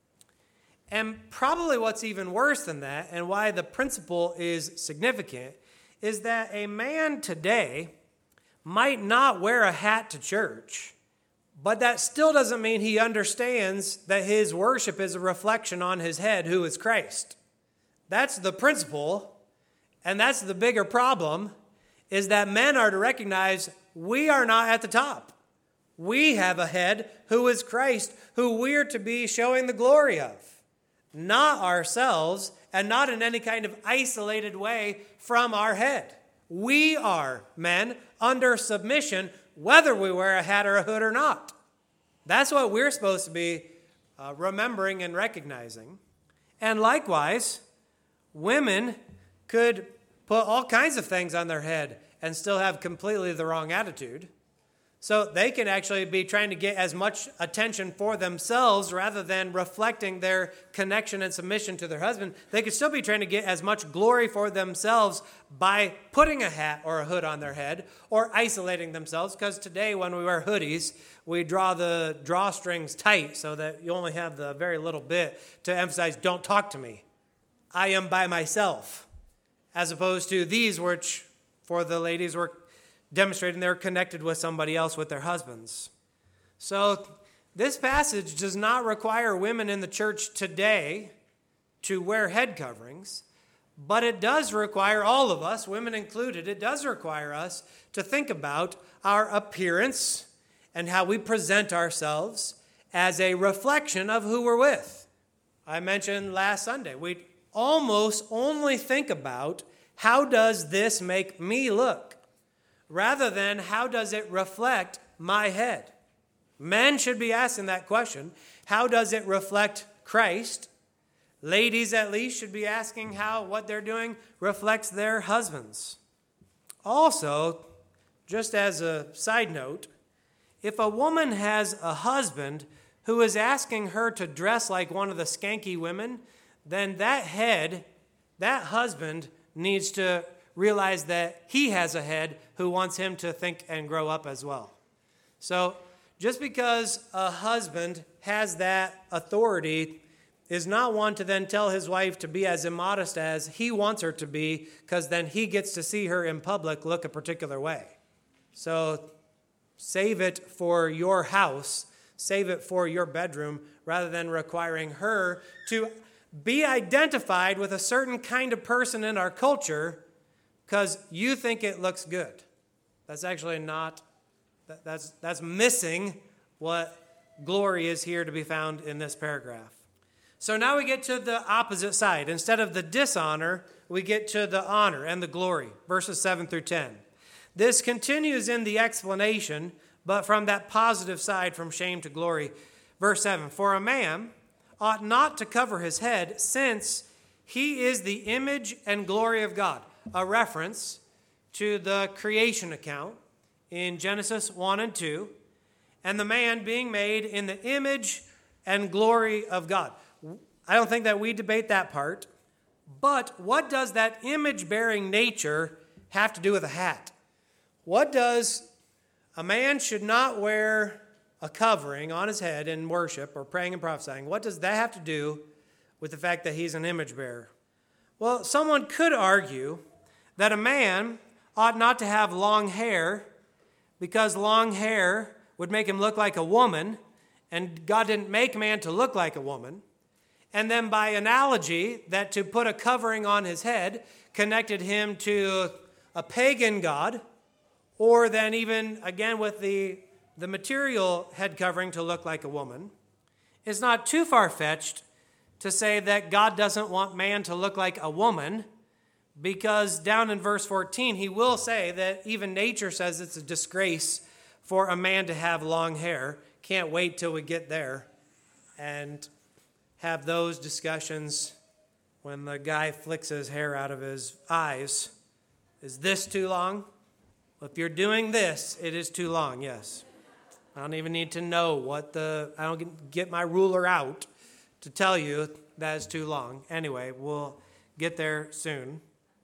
S1: And probably what's even worse than that, and why the principle is significant, is that a man today might not wear a hat to church, but that still doesn't mean he understands that his worship is a reflection on his head, who is Christ. That's the principle, and that's the bigger problem, is that men are to recognize we are not at the top. We have a head who is Christ, who we're to be showing the glory of, not ourselves, and not in any kind of isolated way from our head. We are men under submission, whether we wear a hat or a hood or not. That's what we're supposed to be remembering and recognizing. And likewise, women could put all kinds of things on their head and still have completely the wrong attitude. So they can actually be trying to get as much attention for themselves rather than reflecting their connection and submission to their husband. They could still be trying to get as much glory for themselves by putting a hat or a hood on their head or isolating themselves, because today when we wear hoodies, we draw the drawstrings tight so that you only have the very little bit to emphasize, don't talk to me. I am by myself. As opposed to these, which for the ladies were demonstrating they're connected with somebody else, with their husbands. So this passage does not require women in the church today to wear head coverings, but it does require all of us, women included, it does require us to think about our appearance and how we present ourselves as a reflection of who we're with. I mentioned last Sunday, we almost only think about how does this make me look, rather than how does it reflect my head. Men should be asking that question. How does it reflect Christ? Ladies, at least, should be asking how what they're doing reflects their husbands. Also, just as a side note, if a woman has a husband who is asking her to dress like one of the skanky women, then that husband needs to realize that he has a head who wants him to think and grow up as well. So just because a husband has that authority is not one to then tell his wife to be as immodest as he wants her to be, because then he gets to see her in public look a particular way. So save it for your house, save it for your bedroom, rather than requiring her to be identified with a certain kind of person in our culture because you think it looks good. That's actually not, that's missing what glory is here to be found in this paragraph. So now we get to the opposite side. Instead of the dishonor, we get to the honor and the glory, verses 7 through 10. This continues in the explanation, but from that positive side, from shame to glory. Verse 7, for a man ought not to cover his head, since he is the image and glory of God. A reference to the creation account in Genesis 1 and 2, and the man being made in the image and glory of God. I don't think that we debate that part, but what does that image-bearing nature have to do with a hat? What does a man should not wear a covering on his head in worship or praying and prophesying? What does that have to do with the fact that he's an image bearer? Well, someone could argue that a man ought not to have long hair because long hair would make him look like a woman, and God didn't make man to look like a woman. And then by analogy, that to put a covering on his head connected him to a pagan god, or then even, again, with the the material head covering to look like a woman, it's not too far-fetched to say that God doesn't want man to look like a woman, because down in verse 14, he will say that even nature says it's a disgrace for a man to have long hair. Can't wait till we get there and have those discussions when the guy flicks his hair out of his eyes. Is this too long? Well, if you're doing this, it is too long, yes. I don't even need to know I don't get my ruler out to tell you that is too long. Anyway, we'll get there soon.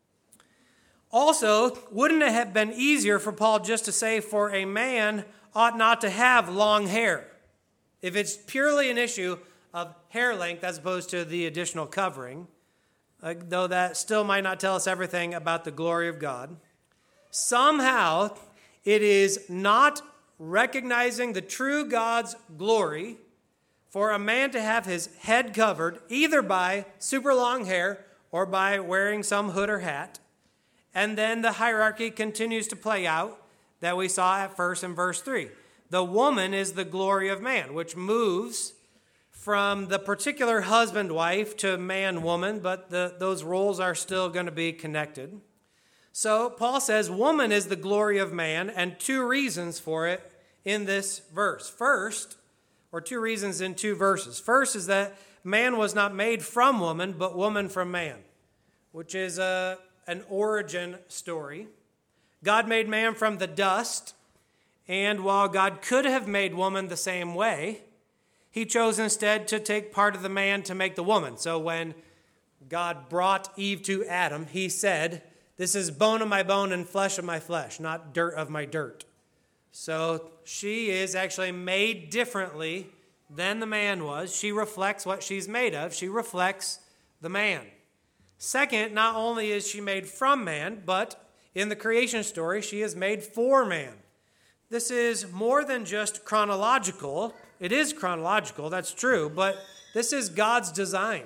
S1: Also, wouldn't it have been easier for Paul just to say, for a man ought not to have long hair? If it's purely an issue of hair length as opposed to the additional covering, though that still might not tell us everything about the glory of God. Somehow, it is not recognizing the true God's glory for a man to have his head covered either by super long hair or by wearing some hood or hat. And then the hierarchy continues to play out that we saw at first in verse 3. The woman is the glory of man, which moves from the particular husband-wife to man-woman, but those roles are still going to be connected. So Paul says woman is the glory of man, and two reasons for it in this verse. First, or two reasons in two verses. First is that man was not made from woman, but woman from man, which is an origin story. God made man from the dust, and while God could have made woman the same way, he chose instead to take part of the man to make the woman. So when God brought Eve to Adam, he said, "This is bone of my bone and flesh of my flesh, not dirt of my dirt." So she is actually made differently than the man was. She reflects what she's made of. She reflects the man. Second, not only is she made from man, but in the creation story, she is made for man. This is more than just chronological. It is chronological, that's true, but this is God's design.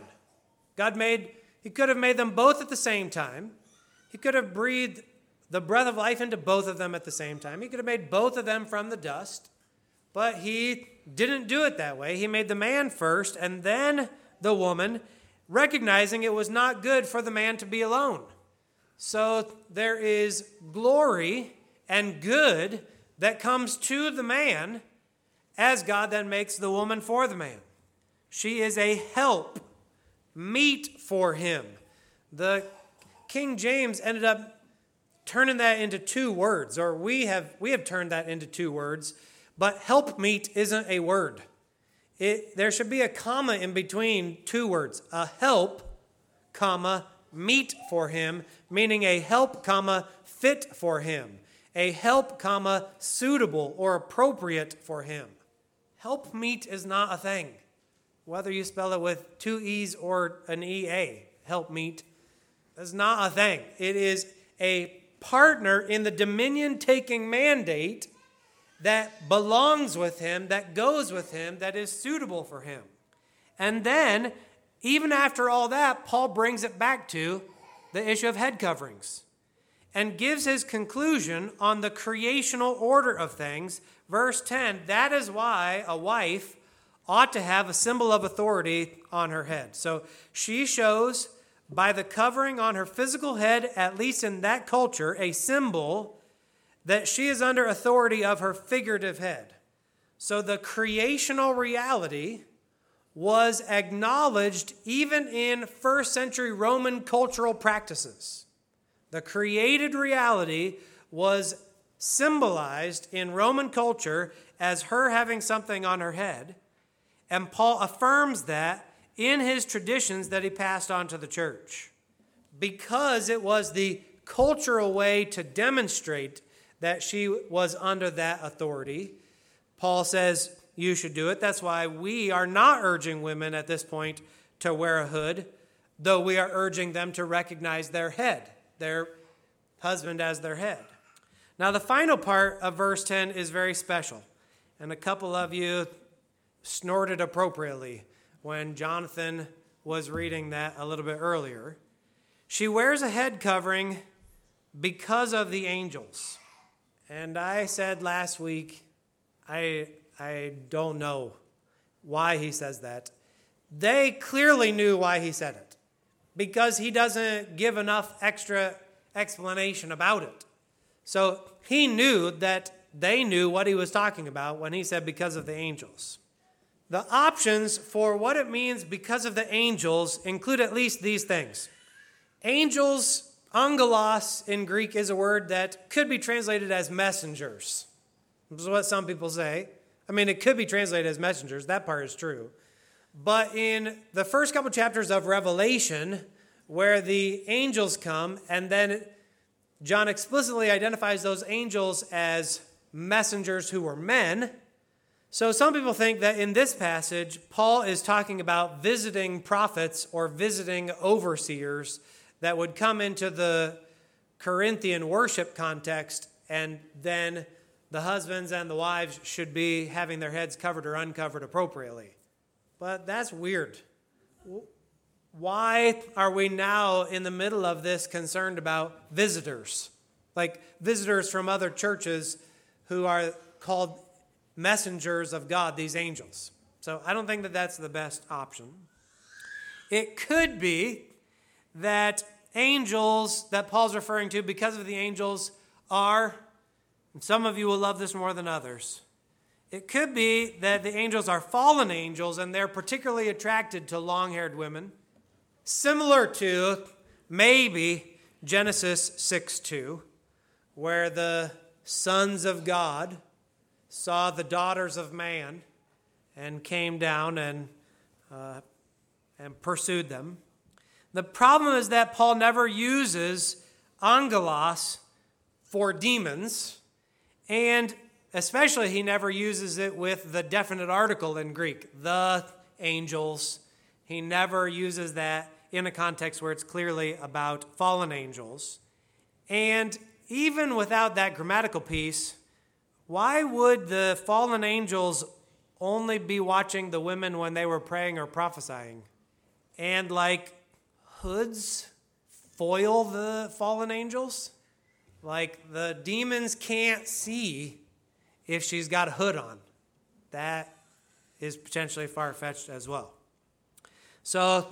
S1: He could have made them both at the same time. He could have breathed the breath of life into both of them at the same time. He could have made both of them from the dust, but he didn't do it that way. He made the man first and then the woman, recognizing it was not good for the man to be alone. So there is glory and good that comes to the man as God then makes the woman for the man. She is a help, meet for him. The King James ended up turning that into two words, or we have turned that into two words, but helpmeet isn't a word. There should be a comma in between two words, a help, comma, meet for him, meaning a help, comma, fit for him, a help, comma, suitable or appropriate for him. Helpmeet is not a thing, whether you spell it with two E's or an EA. Helpmeet is not a thing. It is a partner in the dominion-taking mandate that belongs with him, that goes with him, that is suitable for him. And then, even after all that, Paul brings it back to the issue of head coverings and gives his conclusion on the creational order of things. Verse 10, that is why a wife ought to have a symbol of authority on her head. So she shows by the covering on her physical head, at least in that culture, a symbol that she is under authority of her figurative head. So the creational reality was acknowledged even in first century Roman cultural practices. The created reality was symbolized in Roman culture as her having something on her head, and Paul affirms that in his traditions that he passed on to the church, because it was the cultural way to demonstrate that she was under that authority. Paul says you should do it. That's why we are not urging women at this point to wear a hood, though we are urging them to recognize their head, their husband as their head. Now, the final part of verse 10 is very special, and a couple of you snorted appropriately when Jonathan was reading that a little bit earlier. She wears a head covering because of the angels. And I said last week, I don't know why he says that. They clearly knew why he said it, because he doesn't give enough extra explanation about it. So he knew that they knew what he was talking about when he said because of the angels. The options for what it means because of the angels include at least these things. Angels, angelos in Greek, is a word that could be translated as messengers. This is what some people say. I mean, it could be translated as messengers. That part is true. But in the first couple chapters of Revelation, where the angels come, and then John explicitly identifies those angels as messengers who were men. So some people think that in this passage, Paul is talking about visiting prophets or visiting overseers that would come into the Corinthian worship context, and then the husbands and the wives should be having their heads covered or uncovered appropriately. But that's weird. Why are we now in the middle of this concerned about visitors? Like visitors from other churches who are called messengers of God, these angels. So I don't think that that's the best option. It could be that angels that Paul's referring to, because of the angels, are, and some of you will love this more than others, it could be that the angels are fallen angels and they're particularly attracted to long-haired women, similar to maybe Genesis 6:2, where the sons of God saw the daughters of man and came down and pursued them. The problem is that Paul never uses angelos for demons, and especially he never uses it with the definite article in Greek, the angels. He never uses that in a context where it's clearly about fallen angels. And even without that grammatical piece, why would the fallen angels only be watching the women when they were praying or prophesying? And like hoods foil the fallen angels? Like the demons can't see if she's got a hood on. That is potentially far-fetched as well. So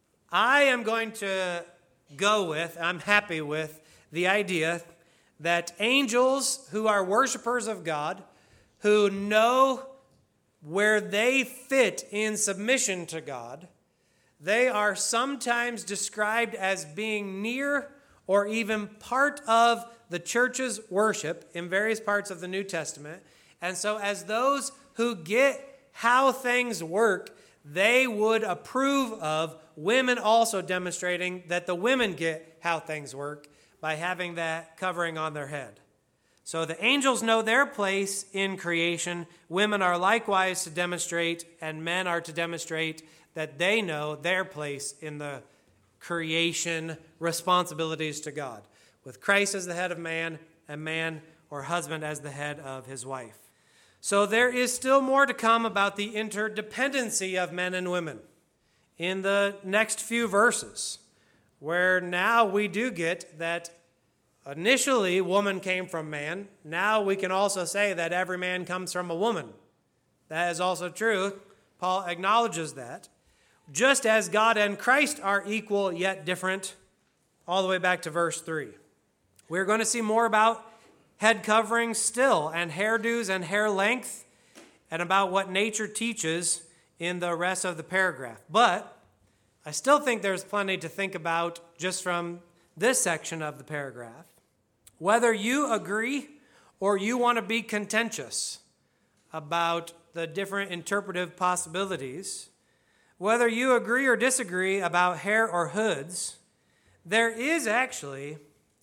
S1: I am going to go with, I'm happy with the idea that angels who are worshipers of God, who know where they fit in submission to God, they are sometimes described as being near or even part of the church's worship in various parts of the New Testament. And so as those who get how things work, they would approve of women also demonstrating that the women get how things work by having that covering on their head. So the angels know their place in creation. Women are likewise to demonstrate, and men are to demonstrate that they know their place in the creation responsibilities to God, with Christ as the head of man, and man or husband as the head of his wife. So there is still more to come about the interdependency of men and women in the next few verses, where now we do get that initially woman came from man. Now we can also say that every man comes from a woman. That is also true. Paul acknowledges that. Just as God and Christ are equal yet different, all the way back to verse 3. We're going to see more about head coverings still, and hairdos and hair length, and about what nature teaches in the rest of the paragraph. But I still think there's plenty to think about just from this section of the paragraph. Whether you agree or you want to be contentious about the different interpretive possibilities, whether you agree or disagree about hair or hoods, there is actually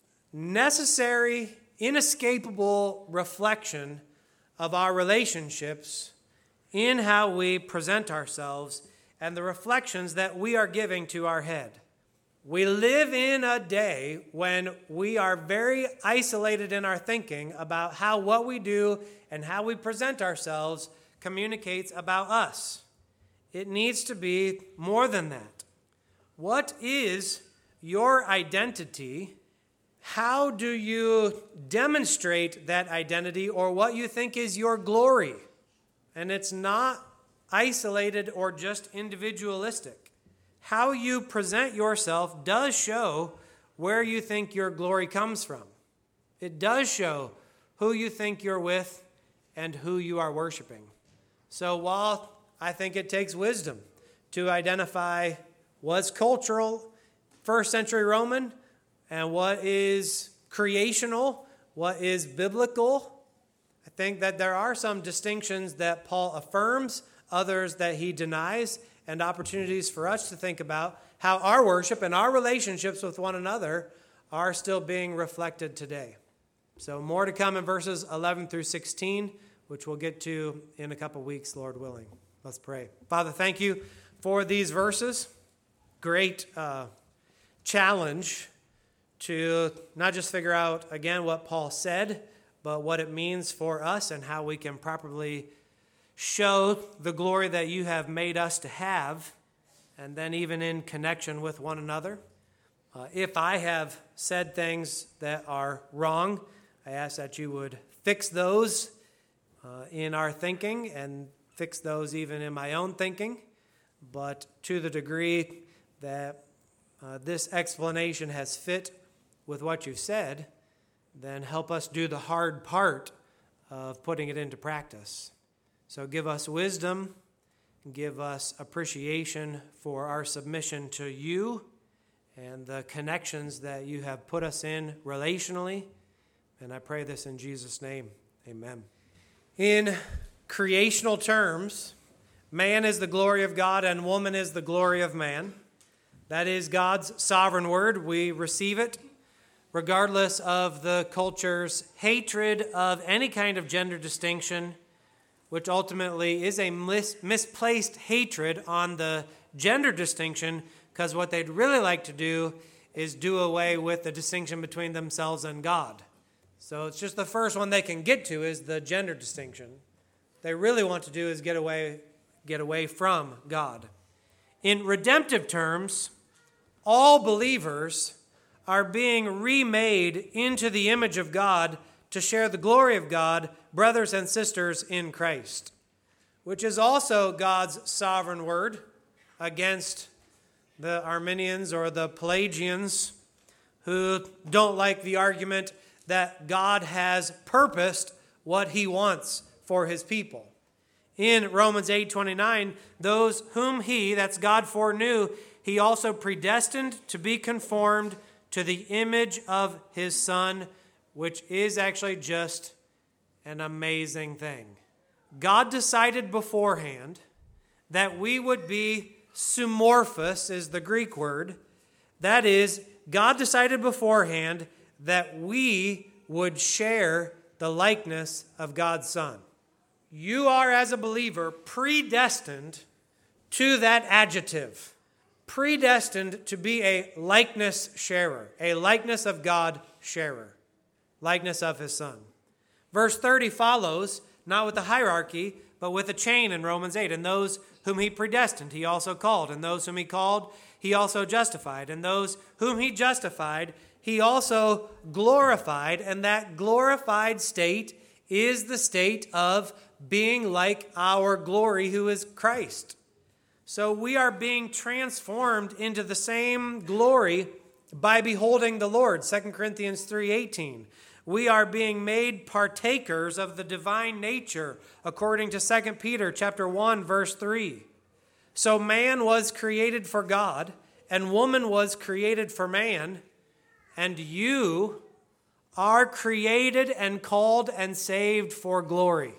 S1: necessary, inescapable reflection of our relationships in how we present ourselves and the reflections that we are giving to our head. We live in a day when we are very isolated in our thinking about how what we do and how we present ourselves communicates about us. It needs to be more than that. What is your identity? how do you demonstrate that identity or what you think is your glory? And it's not isolated or just individualistic. How you present yourself does show where you think your glory comes from. It does show who you think you're with and who you are worshiping. So while I think it takes wisdom to identify what's cultural, first century Roman, and what is creational, what is biblical, I think that there are some distinctions that Paul affirms, others that he denies, and opportunities for us to think about how our worship and our relationships with one another are still being reflected today. So more to come in verses 11 through 16, which we'll get to in a couple weeks, Lord willing. Let's pray. Father, thank you for these verses. Great challenge to not just figure out, again, what Paul said, but what it means for us and how we can properly show the glory that you have made us to have, and then even in connection with one another. If I have said things that are wrong, I ask that you would fix those in our thinking and fix those even in my own thinking. But to the degree that this explanation has fit with what you've said, then help us do the hard part of putting it into practice. So give us wisdom, give us appreciation for our submission to you and the connections that you have put us in relationally. And I pray this in Jesus' name. Amen. In creational terms, man is the glory of God and woman is the glory of man. That is God's sovereign word. We receive it regardless of the culture's hatred of any kind of gender distinction, which ultimately is a misplaced hatred on the gender distinction, because what they'd really like to do is do away with the distinction between themselves and God. So it's just the first one they can get to is the gender distinction. What they really want to do is get away from God. In redemptive terms, all believers are being remade into the image of God to share the glory of God, brothers and sisters in Christ, which is also God's sovereign word against the Arminians or the Pelagians who don't like the argument that God has purposed what he wants for his people. In Romans 8:29, those whom he, that's God, foreknew, he also predestined to be conformed to the image of his Son, which is actually just an amazing thing. God decided beforehand that we would be sumorphous, is the Greek word. That is, God decided beforehand that we would share the likeness of God's Son. You are, as a believer, predestined to that adjective. Predestined to be a likeness sharer, a likeness of God sharer, likeness of his Son. Verse 30 follows, not with a hierarchy, but with a chain in Romans 8. And those whom he predestined, he also called. And those whom he called, he also justified. And those whom he justified, he also glorified. And that glorified state is the state of being like our glory, who is Christ. So we are being transformed into the same glory by beholding the Lord, 2 Corinthians 3:18. We are being made partakers of the divine nature, according to 2 Peter chapter 1, verse 3. So man was created for God, and woman was created for man, and you are created and called and saved for glory.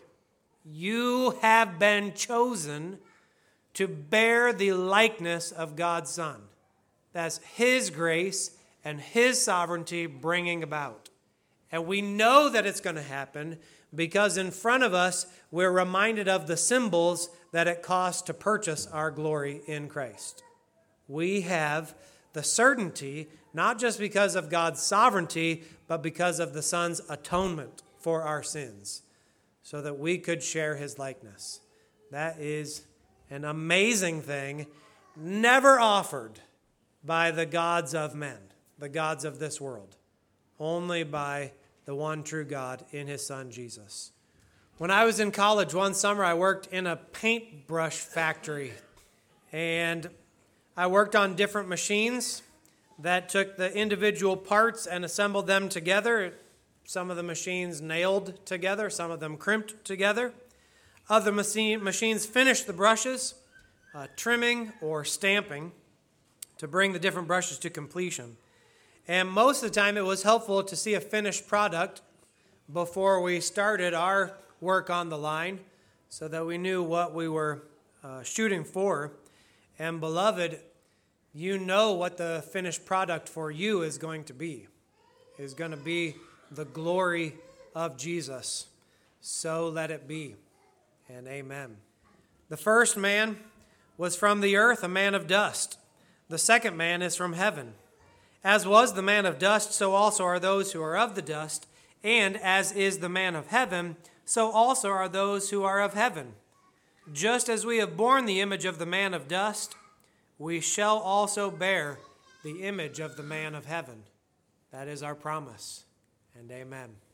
S1: You have been chosen to bear the likeness of God's Son. That's his grace and his sovereignty bringing about. And we know that it's going to happen because in front of us, we're reminded of the symbols that it costs to purchase our glory in Christ. We have the certainty, not just because of God's sovereignty, but because of the Son's atonement for our sins, so that we could share his likeness. That is an amazing thing, never offered by the gods of men, the gods of this world. only by the one true God in his Son Jesus. When I was in college one summer, I worked in a paintbrush factory, and I worked on different machines that took the individual parts and assembled them together. Some of the machines nailed together, some of them crimped together. Other machines finished the brushes, trimming or stamping to bring the different brushes to completion. And most of the time it was helpful to see a finished product before we started our work on the line so that we knew what we were shooting for. And beloved, you know what the finished product for you is going to be. It is going to be the glory of Jesus. So let it be. And amen. The first man was from the earth, a man of dust. The second man is from heaven. As was the man of dust, so also are those who are of the dust. And as is the man of heaven, so also are those who are of heaven. Just as we have borne the image of the man of dust, we shall also bear the image of the man of heaven. That is our promise. And amen.